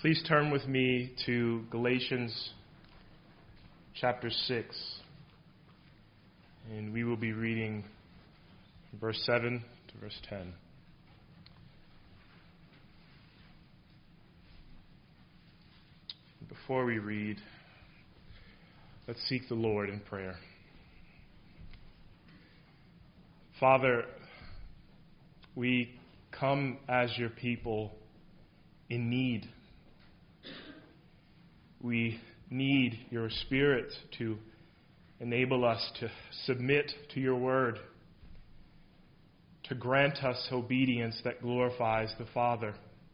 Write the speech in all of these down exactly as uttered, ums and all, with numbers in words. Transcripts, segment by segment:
Please turn with me to Galatians chapter six, and we will be reading verse seven to verse ten. Before we read, let's seek the Lord in prayer. Father, we come as your people in need. We need your Spirit to enable us to submit to your word, to grant us obedience that glorifies the Father.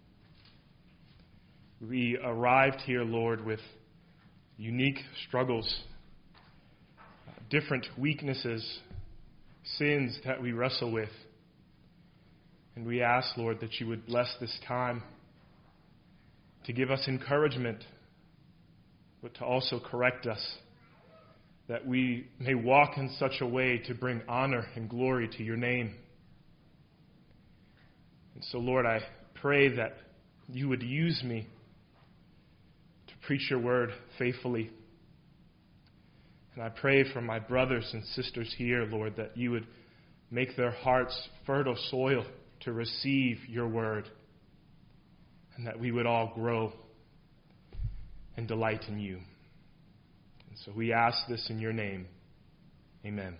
We arrived here, Lord, with unique struggles, different weaknesses, sins that we wrestle with. And we ask, Lord, that you would bless this time to give us encouragement, but to also correct us, that we may walk in such a way to bring honor and glory to your name. And so, Lord, I pray that you would use me to preach your word faithfully. And I pray for my brothers and sisters here, Lord, that you would make their hearts fertile soil to receive your word, and that we would all grow and delight in you. And so we ask this in your name. Amen.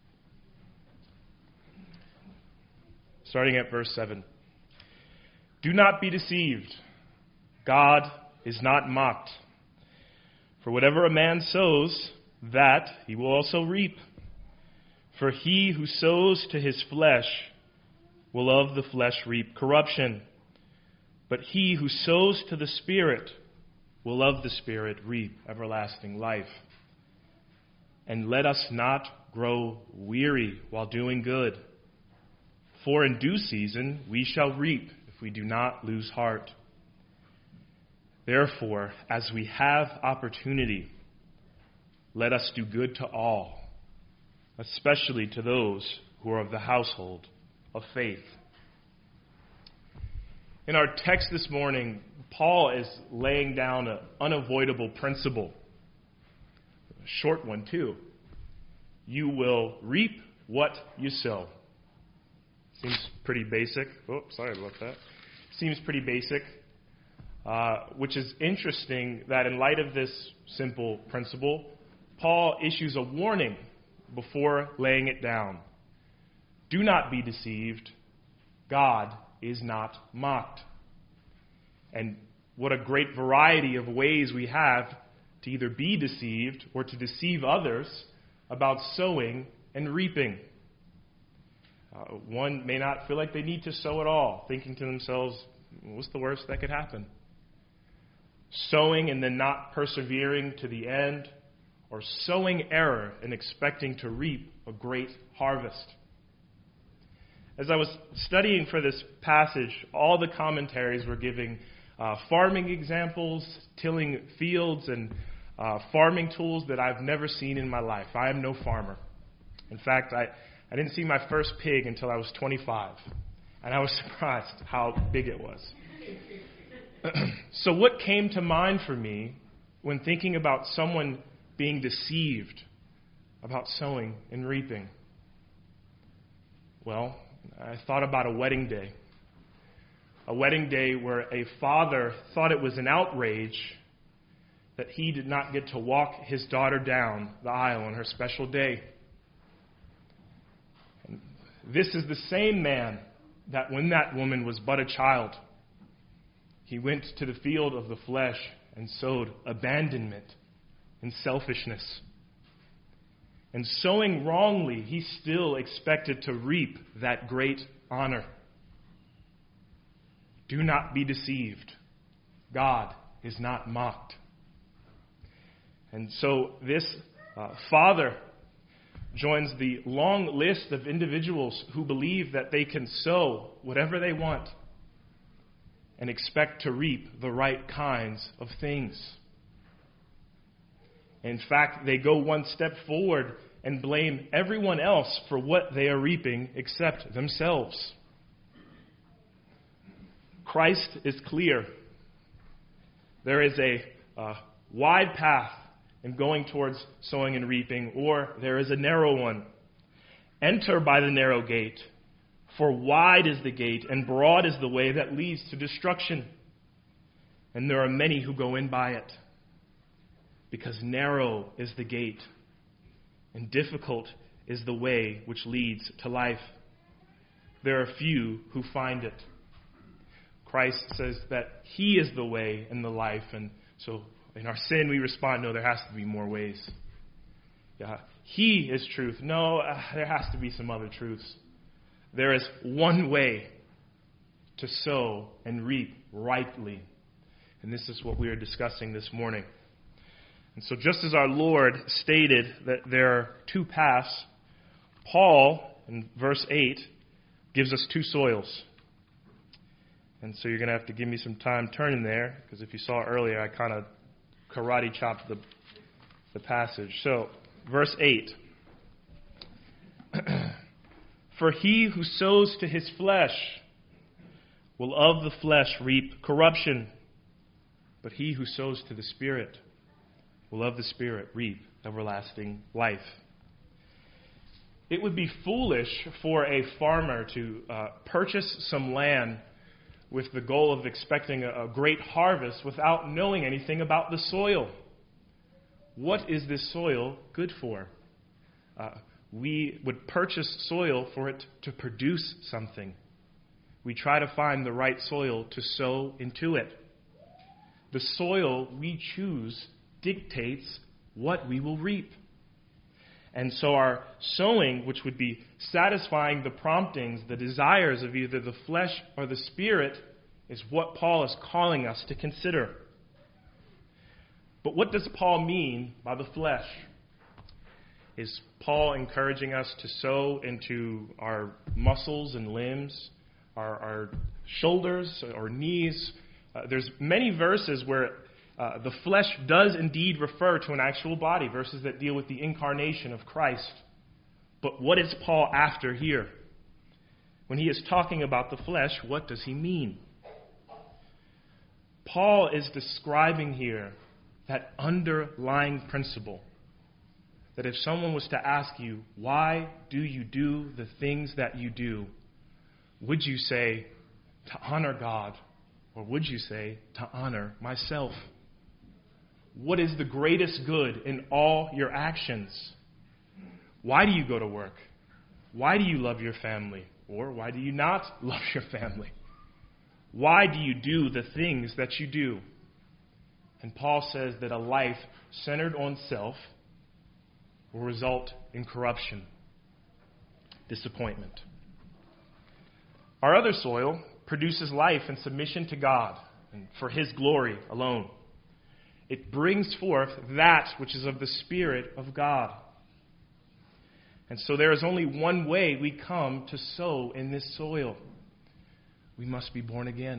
Starting at verse seven. Do not be deceived. God is not mocked. For whatever a man sows, that he will also reap. For he who sows to his flesh will of the flesh reap corruption. But he who sows to the Spirit will of the Spirit reap everlasting life. And let us not grow weary while doing good. For in due season we shall reap if we do not lose heart. Therefore, as we have opportunity, let us do good to all, especially to those who are of the household of faith. In our text this morning, Paul is laying down an unavoidable principle. A short one, too. You will reap what you sow. Seems pretty basic. Oh, sorry about that. Seems pretty basic, uh, which is interesting that in light of this simple principle, Paul issues a warning before laying it down. Do not be deceived. God is not mocked. And what a great variety of ways we have to either be deceived or to deceive others about sowing and reaping. Uh, one may not feel like they need to sow at all, thinking to themselves, what's the worst that could happen? Sowing and then not persevering to the end, or sowing error and expecting to reap a great harvest. As I was studying for this passage, all the commentaries were giving uh, farming examples, tilling fields, and uh, farming tools that I've never seen in my life. I am no farmer. In fact, I, I didn't see my first pig until I was twenty-five, and I was surprised how big it was. So what came to mind for me when thinking about someone being deceived about sowing and reaping? Well, I thought about a wedding day. A wedding day where a father thought it was an outrage that he did not get to walk his daughter down the aisle on her special day. And this is the same man that when that woman was but a child, he went to the field of the flesh and sowed abandonment and selfishness. And sowing wrongly, he still expected to reap that great honor. Do not be deceived. God is not mocked. And so this uh, father joins the long list of individuals who believe that they can sow whatever they want and expect to reap the right kinds of things. In fact, they go one step forward and blame everyone else for what they are reaping except themselves. Christ is clear. there is a uh, wide path in going towards sowing and reaping, or there is a narrow one. Enter by the narrow gate, for wide is the gate and broad is the way that leads to destruction, and there are many who go in by it. Because narrow is the gate, and difficult is the way which leads to life. There are few who find it. Christ says that He is the way and the life, and so in our sin we respond, no, there has to be more ways. Yeah, He is truth. No, uh, there has to be some other truths. There is one way to sow and reap rightly, and this is what we are discussing this morning. And so just as our Lord stated that there are two paths, Paul, in verse eight, gives us two soils. And so you're going to have to give me some time turning there, because if you saw earlier, I kind of karate chopped the, the passage. So, verse eight. For he who sows to his flesh will of the flesh reap corruption, but he who sows to the Spirit will of the Spirit reap everlasting life. It would be foolish for a farmer to uh, purchase some land with the goal of expecting a, a great harvest without knowing anything about the soil. What is this soil good for? Uh, we would purchase soil for it to produce something. We try to find the right soil to sow into it. The soil we choose dictates what we will reap. And so our sowing, which would be satisfying the promptings, the desires of either the flesh or the Spirit, is what Paul is calling us to consider. But what does Paul mean by the flesh? Is Paul encouraging us to sow into our muscles and limbs, our, our shoulders or knees? Uh, there's many verses where Uh, the flesh does indeed refer to an actual body, verses that deal with the incarnation of Christ. But what is Paul after here? When he is talking about the flesh, what does he mean? Paul is describing here that underlying principle, that if someone was to ask you, why do you do the things that you do, would you say, to honor God, or would you say, to honor myself? What is the greatest good in all your actions? Why do you go to work? Why do you love your family? Or why do you not love your family? Why do you do the things that you do? And Paul says that a life centered on self will result in corruption, disappointment. Our other soil produces life and submission to God and for His glory alone. It brings forth that which is of the Spirit of God. And so there is only one way we come to sow in this soil. We must be born again.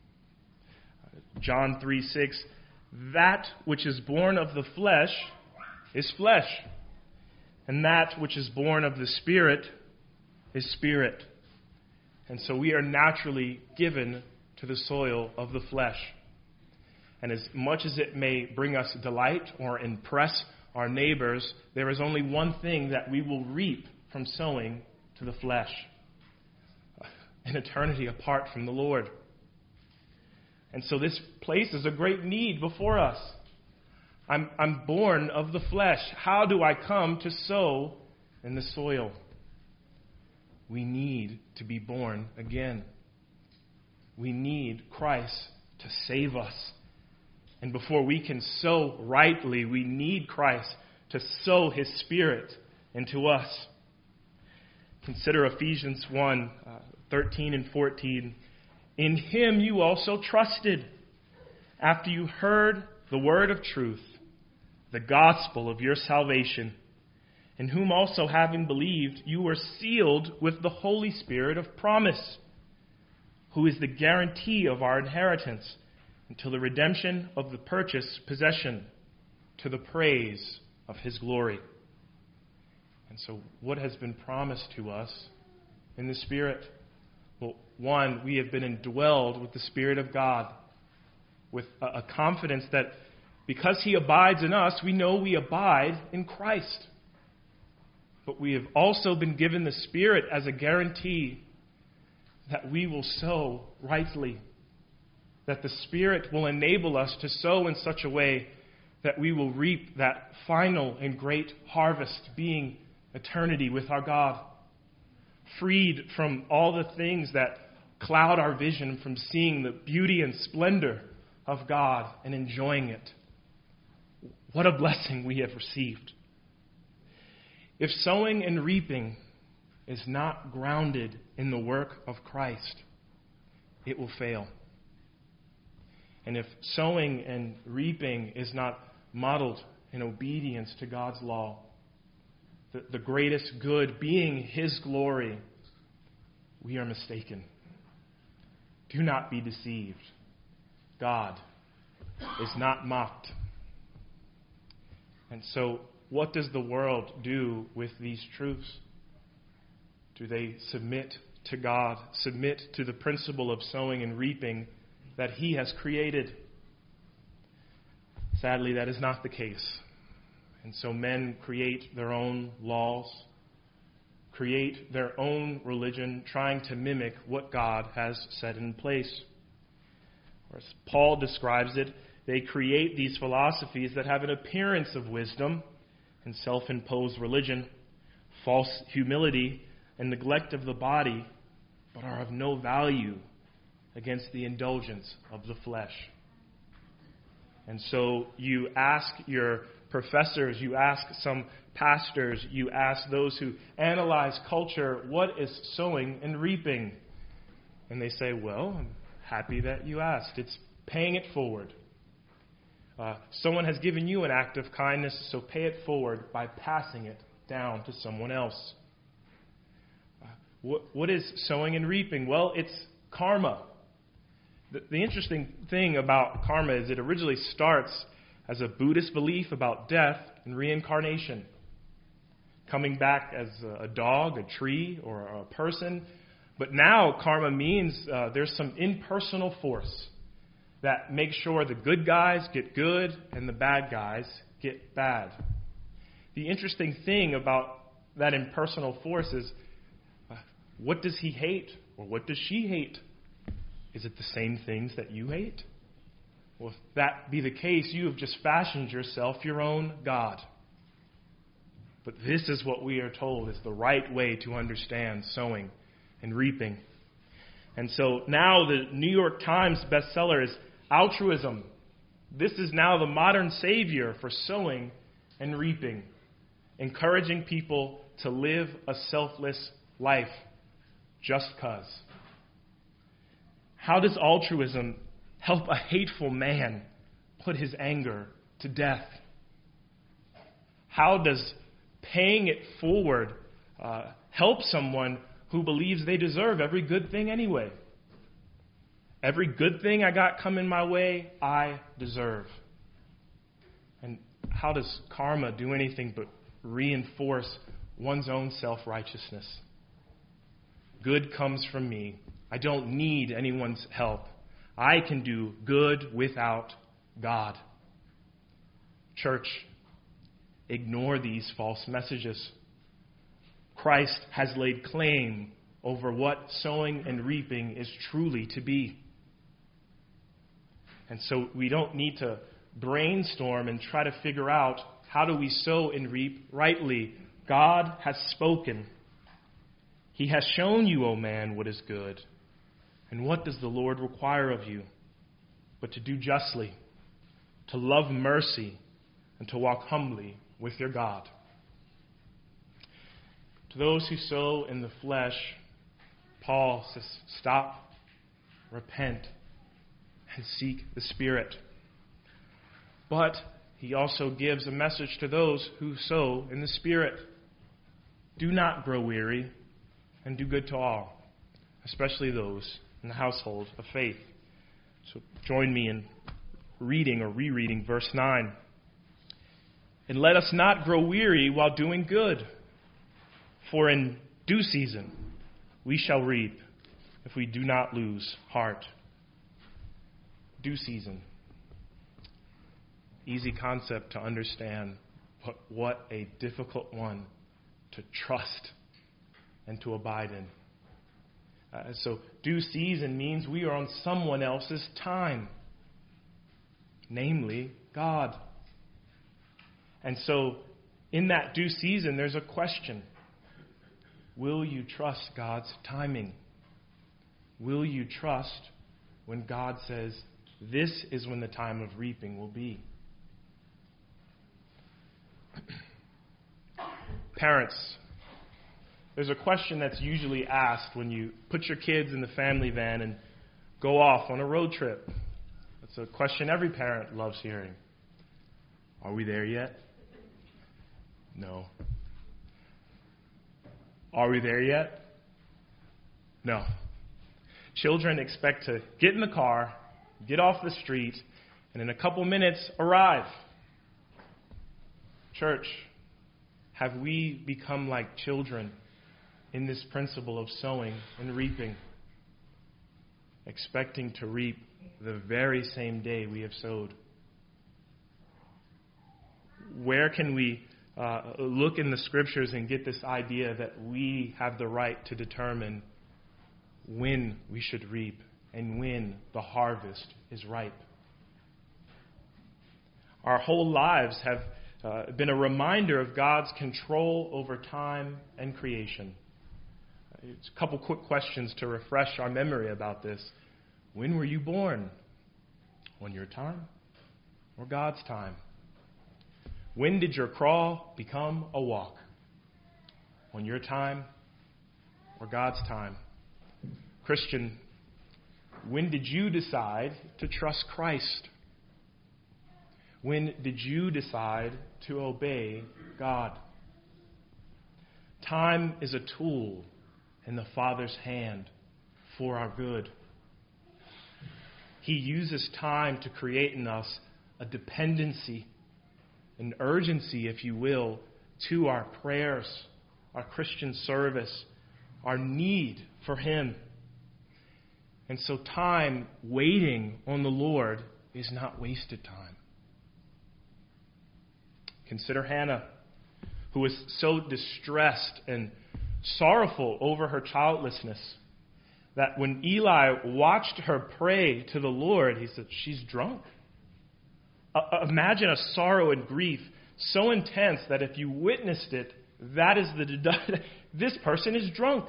John three six, that which is born of the flesh is flesh, and that which is born of the Spirit is spirit. And so we are naturally given to the soil of the flesh. And as much as it may bring us delight or impress our neighbors, there is only one thing that we will reap from sowing to the flesh: an eternity apart from the Lord. And so this places a great need before us. I'm, I'm born of the flesh. How do I come to sow in the soil? We need to be born again. We need Christ to save us. And before we can sow rightly, we need Christ to sow His Spirit into us. Consider Ephesians one, uh, thirteen and fourteen. In Him you also trusted, after you heard the word of truth, the gospel of your salvation, in whom also having believed, you were sealed with the Holy Spirit of promise, who is the guarantee of our inheritance, until the redemption of the purchased possession, to the praise of His glory. And so what has been promised to us in the Spirit? Well, one, we have been indwelled with the Spirit of God. with a, a confidence that because he abides in us, we know we abide in Christ. But we have also been given the Spirit as a guarantee that we will sow rightly, that the Spirit will enable us to sow in such a way that we will reap that final and great harvest, being eternity with our God, freed from all the things that cloud our vision from seeing the beauty and splendor of God and enjoying it. What a blessing we have received. If sowing and reaping is not grounded in the work of Christ, it will fail. And if sowing and reaping is not modeled in obedience to God's law, the, the greatest good being His glory, we are mistaken. Do not be deceived. God is not mocked. And so, what does the world do with these truths? Do they submit to God, submit to the principle of sowing and reaping that He has created? Sadly, that is not the case. And so men create their own laws, create their own religion, trying to mimic what God has set in place. Or as Paul describes it, they create these philosophies that have an appearance of wisdom and self-imposed religion, false humility, and neglect of the body, but are of no value against the indulgence of the flesh. And so you ask your professors, you ask some pastors, you ask those who analyze culture, what is sowing and reaping? And they say, well, I'm happy that you asked. It's paying it forward. Uh, someone has given you an act of kindness, so pay it forward by passing it down to someone else. Uh, what, what is sowing and reaping? Well, it's karma. The, the interesting thing about karma is it originally starts as a Buddhist belief about death and reincarnation. Coming back as a dog, a tree, or a person. But now karma means uh, there's some impersonal force that makes sure the good guys get good and the bad guys get bad. The interesting thing about that impersonal force is, uh, what does he hate or what does she hate? Is it the same things that you hate? Well, if that be the case, you have just fashioned yourself your own God. But this is what we are told is the right way to understand sowing and reaping. And so now the New York Times bestseller is Altruism. This is now the modern savior for sowing and reaping, encouraging people to live a selfless life just cause. How does altruism help a hateful man put his anger to death? How does paying it forward uh, help someone who believes they deserve every good thing anyway? Every good thing I got coming my way, I deserve. And how does karma do anything but reinforce one's own self-righteousness? Good comes from me. I don't need anyone's help. I can do good without God. Church, ignore these false messages. Christ has laid claim over what sowing and reaping is truly to be. And so we don't need to brainstorm and try to figure out how do we sow and reap rightly. God has spoken. He has shown you, O man, what is good. And what does the Lord require of you? But to do justly, to love mercy, and to walk humbly with your God. To those who sow in the flesh, Paul says, stop, repent, and seek the Spirit. But he also gives a message to those who sow in the Spirit. Do not grow weary, and do good to all, especially those in the household of faith. So join me in reading or rereading verse nine. And let us not grow weary while doing good, for in due season we shall reap if we do not lose heart. Due season. easy concept to understand, but what a difficult one to trust and to abide in. Uh, so due season means we are on someone else's time, namely God. And so in that due season, there's a question. Will you trust God's timing? Will you trust when God says, this is when the time of reaping will be? Parents, there's a question that's usually asked when you put your kids in the family van and go off on a road trip. It's a question every parent loves hearing. Are we there yet? No. Are we there yet? No. Children expect to get in the car, get off the street, and in a couple minutes arrive. Church, have we become like children in this principle of sowing and reaping, expecting to reap the very same day we have sowed? Where can we uh, look in the Scriptures and get this idea that we have the right to determine when we should reap and when the harvest is ripe? Our whole lives have uh, been a reminder of God's control over time and creation. It's a couple quick questions to refresh our memory about this. When were you born? On your time or God's time? When did your crawl become a walk? On your time or God's time? Christian, when did you decide to trust Christ? When did you decide to obey God? Time is a tool in the Father's hand for our good. He uses time to create in us a dependency, an urgency, if you will, to our prayers, our Christian service, our need for Him. And so time waiting on the Lord is not wasted time. Consider Hannah, who was so distressed and sorrowful over her childlessness that when Eli watched her pray to the Lord, he said, she's drunk. Uh, imagine a sorrow and grief so intense that if you witnessed it, that is the dedu- this person is drunk.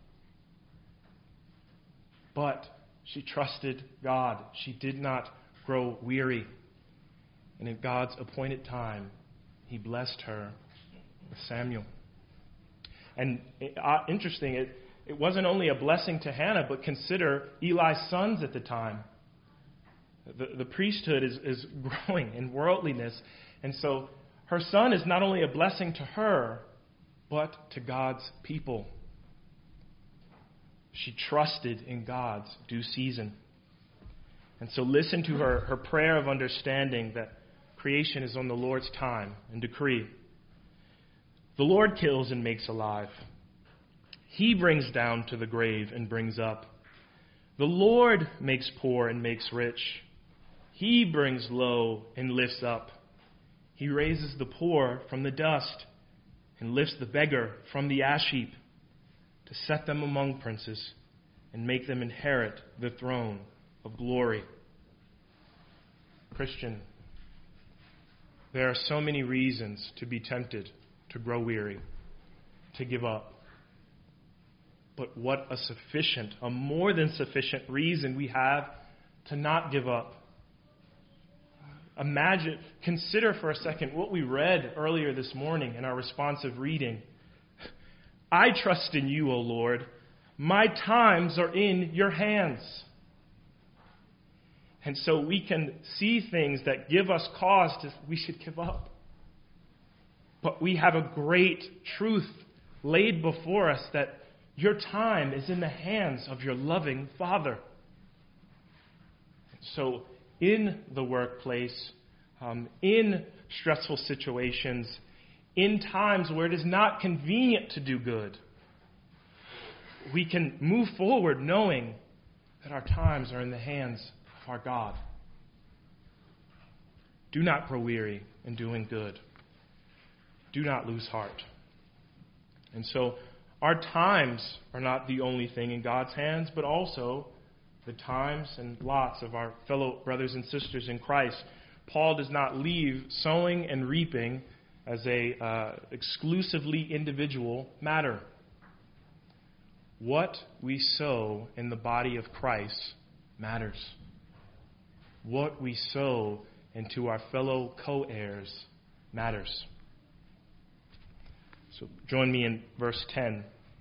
But she trusted God. She did not grow weary. And in God's appointed time, He blessed her with Samuel. And uh, interesting, it, it wasn't only a blessing to Hannah, but consider Eli's sons at the time. The, the priesthood is, is growing in worldliness. And so her son is not only a blessing to her, but to God's people. She trusted in God's due season. And so listen to her, her prayer of understanding that creation is on the Lord's time and decree. The Lord kills and makes alive. He brings down to the grave and brings up. The Lord makes poor and makes rich. He brings low and lifts up. He raises the poor from the dust and lifts the beggar from the ash heap to set them among princes and make them inherit the throne of glory. Christian, there are so many reasons to be tempted to grow weary, to give up. But what a sufficient, a more than sufficient reason we have to not give up. Imagine, consider for a second what we read earlier this morning in our responsive reading. I trust in you, O Lord. My times are in your hands. And so we can see things that give us cause to, we should give up. But we have a great truth laid before us that your time is in the hands of your loving Father. So in the workplace, um, in stressful situations, in times where it is not convenient to do good, we can move forward knowing that our times are in the hands of our God. Do not grow weary in doing good. Do not lose heart. And so our times are not the only thing in God's hands, but also the times and lots of our fellow brothers and sisters in Christ. Paul does not leave sowing and reaping as a uh, exclusively individual matter. What we sow in the body of Christ matters. What we sow into our fellow co-heirs matters. So join me in verse ten.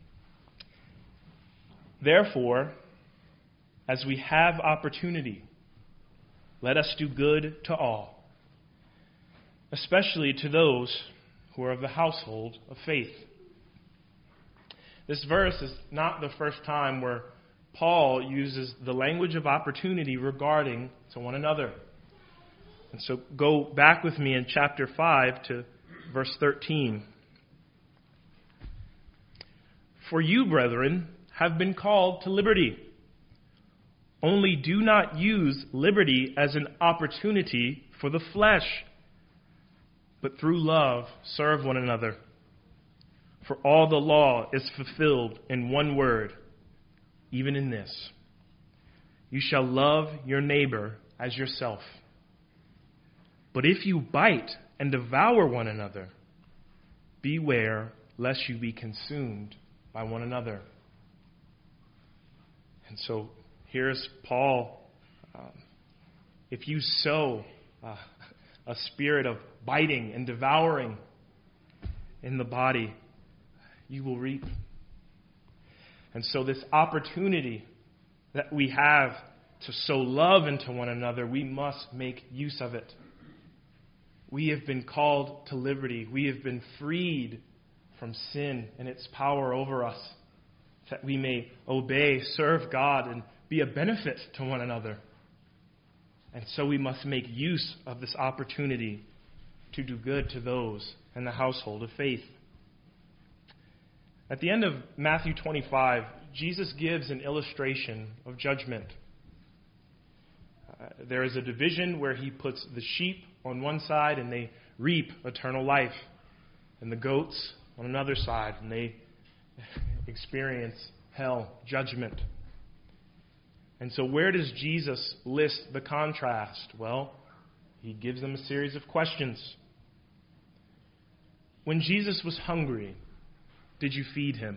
Therefore, as we have opportunity, let us do good to all, especially to those who are of the household of faith. This verse is not the first time where Paul uses the language of opportunity regarding to one another. And so go back with me in chapter five to verse thirteen. For you, brethren, have been called to liberty. Only do not use liberty as an opportunity for the flesh, but through love serve one another. For all the law is fulfilled in one word, even in this: you shall love your neighbor as yourself. But if you bite and devour one another, beware lest you be consumed by one another. And so here's Paul. Um, if you sow uh, a spirit of biting and devouring in the body, you will reap. And so this opportunity that we have to sow love into one another, we must make use of it. We have been called to liberty. We have been freed from sin and its power over us, that we may obey, serve God, and be a benefit to one another. And so we must make use of this opportunity to do good to those in the household of faith. At the end of Matthew twenty-five, Jesus gives an illustration of judgment. Uh, there is a division where he puts the sheep on one side and they reap eternal life, and the goats on another side and they experience hell, judgment. And so where does Jesus list the contrast? Well, he gives them a series of questions. When Jesus was hungry, did you feed him?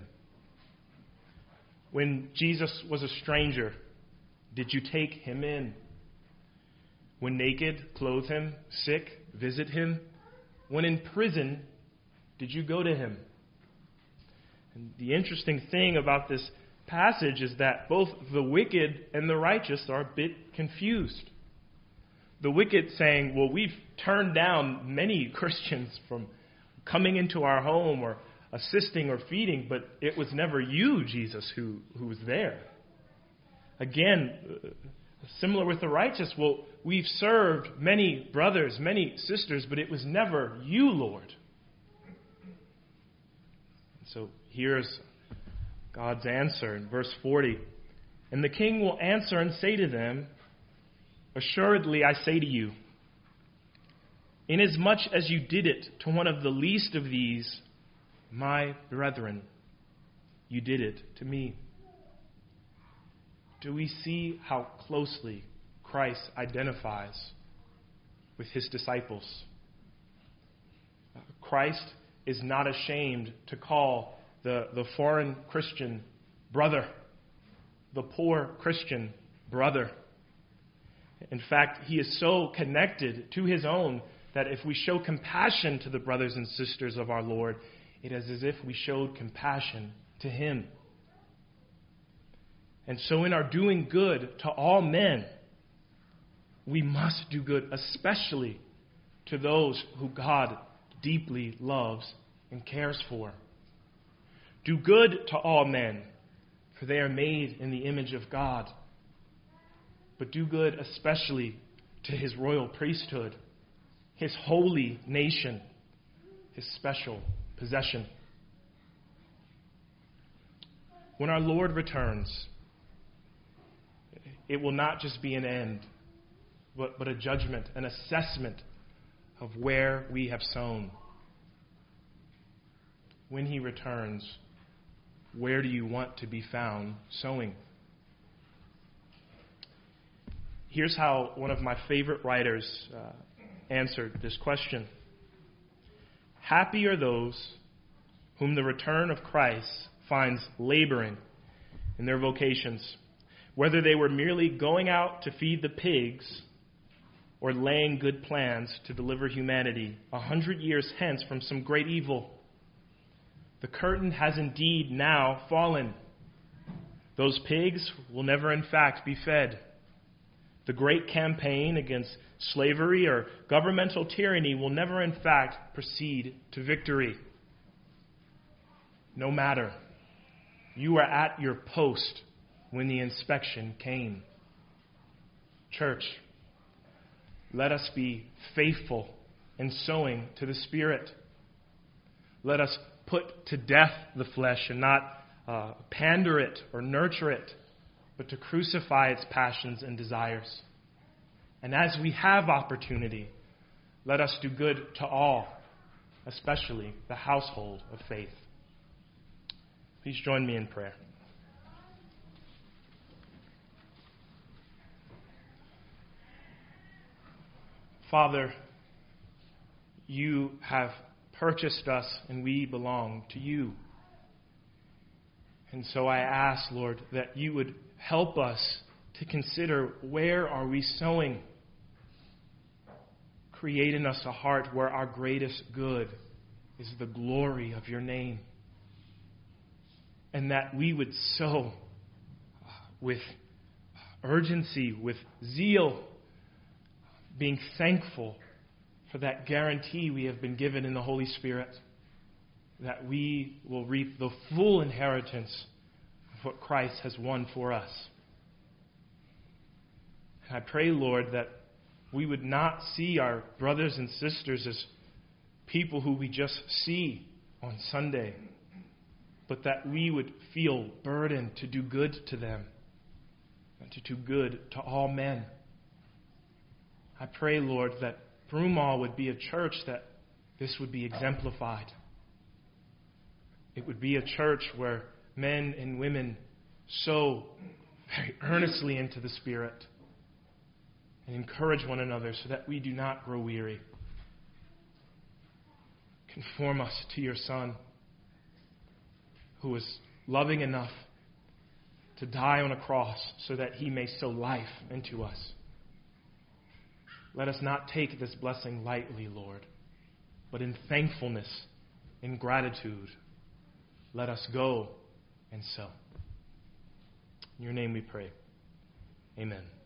When Jesus was a stranger, did you take him in? When naked, clothe him, sick, visit him? When in prison, did you go to him? And the interesting thing about this passage is that both the wicked and the righteous are a bit confused. The wicked saying, well, we've turned down many Christians from coming into our home or assisting or feeding, but it was never you, Jesus, who, who was there. Again, similar with the righteous, well, we've served many brothers, many sisters, but it was never you, Lord. So here's God's answer in verse forty. And the king will answer and say to them, assuredly I say to you, inasmuch as you did it to one of the least of these, my brethren, you did it to me. Do we see how closely Christ identifies with his disciples? Christ is not ashamed to call the, the foreign Christian brother, the poor Christian brother. In fact, he is so connected to his own that if we show compassion to the brothers and sisters of our Lord, it is as if we showed compassion to him. And so in our doing good to all men, we must do good, especially to those who God deeply loves and cares for. Do good to all men, for they are made in the image of God. But do good especially to his royal priesthood, his holy nation, his special possession. When our Lord returns, it will not just be an end, but, but a judgment, an assessment of where we have sown. When he returns, where do you want to be found sowing? Here's how one of my favorite writers uh, answered this question. Happy are those whom the return of Christ finds laboring in their vocations, whether they were merely going out to feed the pigs or laying good plans to deliver humanity a hundred years hence from some great evil. The curtain has indeed now fallen. Those pigs will never in fact be fed. The great campaign against slavery or governmental tyranny will never in fact proceed to victory. No matter, you were at your post when the inspection came. Church, let us be faithful in sowing to the Spirit. Let us put to death the flesh and not uh, pander it or nurture it, but to crucify its passions and desires. And as we have opportunity, let us do good to all, especially the household of faith. Please join me in prayer. Father, you have purchased us and we belong to you. And so I ask, Lord, that you would help us to consider, where are we sowing? Create in us a heart where our greatest good is the glory of your name. And that we would sow with urgency, with zeal, being thankful for that guarantee we have been given in the Holy Spirit, that we will reap the full inheritance of what Christ has won for us. And I pray, Lord, that we would not see our brothers and sisters as people who we just see on Sunday, but that we would feel burdened to do good to them and to do good to all men. I pray, Lord, that Broomall would be a church that this would be exemplified. It would be a church where men and women sow very earnestly into the Spirit and encourage one another so that we do not grow weary. Conform us to your Son, who was loving enough to die on a cross so that he may sow life into us. Let us not take this blessing lightly, Lord, but in thankfulness, in gratitude, let us go and sow. In your name we pray. Amen.